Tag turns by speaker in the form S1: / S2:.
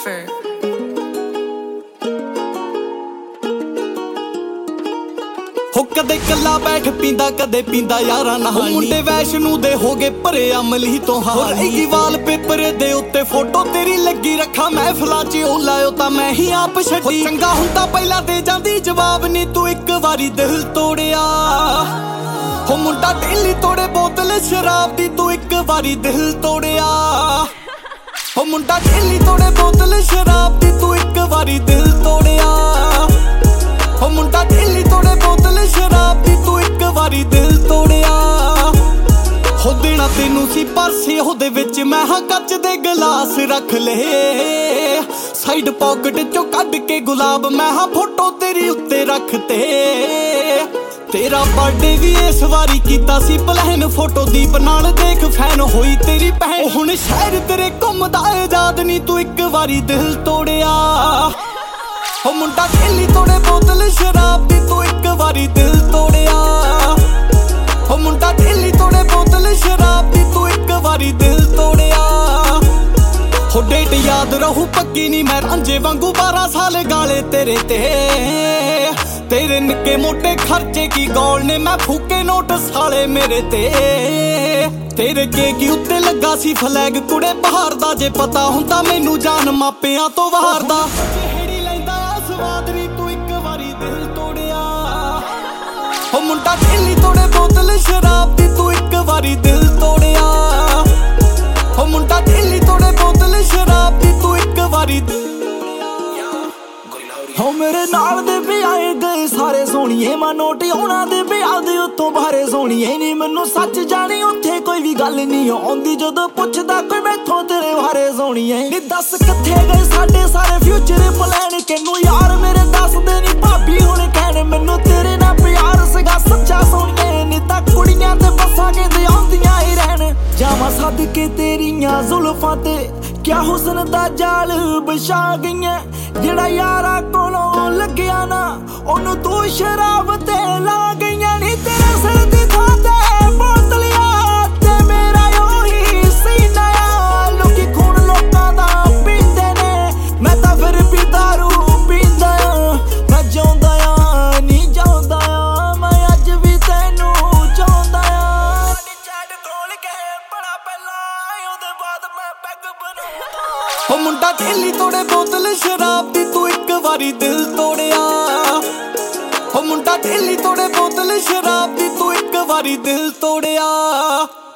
S1: Cypher.
S2: ਹੋ ਕਦੇ ਕੱਲਾ ਬੈਠ ਪੀਂਦਾ ਕਦੇ ਪੀਂਦਾ ਯਾਰਾਂ ਨਾਲ ਮੁੰਡੇ ਵੈਸ਼ਨੂ ਦੇ ਹੋਗੇ ਭਰੇ ਅਮਲੀ ਤੋਂ ਹਾਲੀ ਵਾਲਪੇਪਰ ਦੇ ਉੱਤੇ ਫੋਟੋ ਤੇਰੀ ਲੱਗੀ ਰੱਖਾਂ ਮਹਿਫਲਾਂ 'ਚ ਉਹ ਲਾਇਓ ਤਾਂ ਮੈਂ ਹੀ ਆਪ ਛੱਡੀ ਚੰਗਾ ਹੁੰਦਾ ਪਹਿਲਾਂ ਦੇ ਜਾਂਦੀ ਜਵਾਬ ਨਹੀਂ ਤੂੰ ਇੱਕ ਵਾਰੀ ਦਿਲ ਤੋੜਿਆ ਹੋ ਮੁੰਡਾ ਡੇਲੀ ਤੋੜੇ ਬੋਤਲ ਸ਼ਰਾਬ ਦੀ ਤੂੰ ਇੱਕ ਵਾਰੀ ਦਿਲ ਤੋੜਿਆ ਹੋ ਮੁੰਡਾ ਡੇਲੀ ਤੋੜੇ ਬੋਤਲ ਸ਼ਰਾਬ ਦੀ ਤੂੰ ਇੱਕ ਵਾਰੀ ਦਿਲ ਤੋੜਿਆ ਹੋ ਮੁੰਡਾ ਡੇਲੀ ਤੋੜੇ ਬੋਤਲ ਸ਼ਰਾਬ ਦੀ ਤੂੰ ਇੱਕ ਵਾਰੀ ਦਿਲ ਤੋੜਿਆ ਹੋ ਦੇਣਾ ਤੈਨੂੰ ਸੀ ਪਰਸੇ ਉਹਦੇ ਵਿੱਚ ਮੈਂ ਹਾਂ ਕੱਚ ਦੇ ਗਲਾਸ ਰੱਖ ਲਏ ਸਾਈਡ ਪਾਕਟ ਚੋਂ ਕੱਢ ਕੇ ਗੁਲਾਬ ਮੈਂ ਹਾਂ ਫੋਟੋ ਤੇਰੀ ਉੱਤੇ ਰੱਖਤੇ ਤੇਰਾ ਬਰਥਡੇ ਵੀ ਇਸ ਵਾਰੀ ਕੀਤਾ ਸੀ ਪਲਾਨ ਫੋਟੋ ਦੀਪ ਨਾਲ ਦੇਖ ਫੈਨ ਹੋਈ ਤੇਰੀ ਭੈਣ ਹੁਣ ਸ਼ਹਿਰ ਤੇਰੇ ਘੁੰਮਦਾ ਆਜ਼ਾਦ ਨਹੀਂ ਤੂੰ ਇੱਕ ਵਾਰੀ ਦਿਲ ਤੋੜਿਆ ਹੋ ਮੁੰਡਾ ਡੇਲੀ ਤੋੜੇ ਬੋਤਲ ਸ਼ਰਾਬ ਦੀ ਤੂੰ ਇੱਕ ਵਾਰੀ ਦਿਲ ਤੋੜਿਆ ਹੋ ਮੁੰਡਾ ਡੇਲੀ ਤੋੜੇ ਬੋਤਲ ਸ਼ਰਾਬ ਦੀ ਤੂੰ ਇੱਕ ਵਾਰੀ ਦਿਲ ਤੋੜਿਆ ਹੋ ਡੇਟ ਯਾਦ ਰਹੂ ਪੱਕੀ ਨਹੀਂ ਮੈਂ ਰਾਂਝੇ ਵਾਂਗੂ 12 ਸਾਲ ਗਾਲੇ ਤੇਰੇ ਤੇ ਤੇਰੇ ਨਿੱਕੇ ਮੋਟੇ ਖਰਚੇ ਕੀ ਗੋਲ ਨੇ ਮੈਂ ਫੂਕੇ ਨੋਟ ਸਾਲੇ ਮੇਰੇ ਤੇ ਤੇਰੇ ਕੇਕ ਉੱਤੇ ਲੱਗਾ ਸੀ ਫਲੈਗ ਕੁੜੇ ਬਹਾਰ ਦਾ ਜੇ ਪਤਾ ਹੁੰਦਾ ਮੈਨੂੰ ਜਾਨ ਮਾਪਿਆਂ ਤੋਂ ਬਾਹਰ ਦਾ ਜਿਹੜੀ ਲੈਂਦਾ ਸਵਾਦ ਨੀ ਤੂੰ ਇੱਕ ਵਾਰੀ ਦਿਲ ਤੋੜਿਆ ਹੋ ਮੁੰਡਾ ਡੇਲੀ ਤੋੜੇ ਬੋਤਲ ਸ਼ਰਾਬ ਦੀ ਤੂੰ ਇੱਕ ਵਾਰੀ ਦਿਲ ਤੋੜਿਆ ਹੋ ਮੁੰਡਾ ਡੇਲੀ ਤੋੜੇ ਬੋਤਲ ਸ਼ਰਾਬ ਦੀ ਤੂੰ ਇੱਕ ਵਾਰੀ
S3: ਹੋ ਮੇਰੇ ਨਾਲ ਦੇ ਵੀ ਆਏ ਗਏ ਸਾਰੇ ਸੋਹਣੀਏ ਮੈਂ ਨੋਟ ਉਹਨਾਂ ਦੇ ਵਿਆਹ ਦੇ ਉੱਤੋਂ ਬਾਹਰੇ ਸੋਹਣੀਏ ਨਹੀਂ ਮੈਨੂੰ ਸੱਚ ਜਾਣੀ ਉੱਥੇ ਕੋਈ ਵੀ ਗੱਲ ਨਹੀਂ ਆਉਂਦੀ ਜਦੋਂ ਪੁੱਛਦਾ ਕੋਈ ਮੈਥੋਂ ਤੇਰੇ ਬਾਰੇ ਸੋਹਣੀਏ ਨੀ ਦੱਸ ਕਿੱਥੇ ਗਏ ਸਾਡੇ ਸਾਰੇ ਫਿਊਚਰ ਪਲਾਨ ਕਿਨੂੰ ਯਾਰ ਮੇਰੇ ਦੱਸਦੇ ਨਹੀਂ ਭਾਬੀ ਹੁਣ ਕਹਿਣ ਮੈਨੂੰ ਤੇਰੇ ਨਾਲ ਪਿਆਰ ਸੀਗਾ ਸੱਚਾ ਸੋਹਣੀਏ ਨੀ ਤਾਂ ਕੁੜੀਆਂ ਤੇ ਬੱਸਾਂ ਕਹਿੰਦੇ ਆਉਂਦੀਆਂ ਹੀ ਰਹਿਣ ਜਾਵਾਂ ਸਦਕੇ ਤੇਰੀਆਂ ਜ਼ੁਲਫਾਂ ਤੇ ਕਿਆ ਹੁਸਨ ਦਾ ਜਾਲ ਵਿਛਾ ਗਈਆਂ ਜਿਹੜਾ ਯਾਰਾ ਕੋਲੋਂ ਲੱਗਿਆ ਨਾ ਉਹਨੂੰ ਤੂੰ ਸ਼ਰਾਬ ਤੇ ਲਾ ਗਈਆਂ ਨੀ ਤੇਰੇ ਸਿਰ ਦੀ ਥਾਂ ਤੇ ਬੋਤਲਿਆਂ ਤੇ ਮੇਰਾ ਉਹੀ ਸੀਨਾ ਆ ਲੋਕੀ ਖੂਨ ਲੋਕਾਂ ਦਾ ਪੀਂਦੇ ਨੇ ਮੈਂ ਤਾਂ ਫਿਰ ਵੀ ਦਾਰੂ ਪੀਂਦਾ ਆ ਮੈਂ ਜਿਉਂਦਾ ਆ ਨਹੀਂ ਜਿਉਂਦਾ ਆ ਮੈਂ ਅੱਜ ਵੀ ਤੈਨੂੰ ਚਾਹੁੰਦਾ ਆ ਨੀ ਚੈਟ ਖੋਲ ਕੇ ਬੜਾ ਪਹਿਲਾਂ ਉਹਦੇ ਬਾਅਦ ਮੈਂ ਪੈਗ ਬਣਾਉਂਦਾ
S2: ਹੋ ਮੁੰਡਾ ਡੇਲੀ ਤੋੜੇ ਬੋਤਲ ਸ਼ਰਾਬ ਦੀ ਤੂੰ ਇੱਕ ਵਾਰੀ ਦਿਲ ਤੋੜਿਆ ਹੋ ਮੁੰਡਾ ਡੇਲੀ ਤੋੜੇ ਬੋਤਲ ਸ਼ਰਾਬ ਦੀ ਤੂੰ ਇੱਕ ਵਾਰੀ ਦਿਲ ਤੋੜਿਆ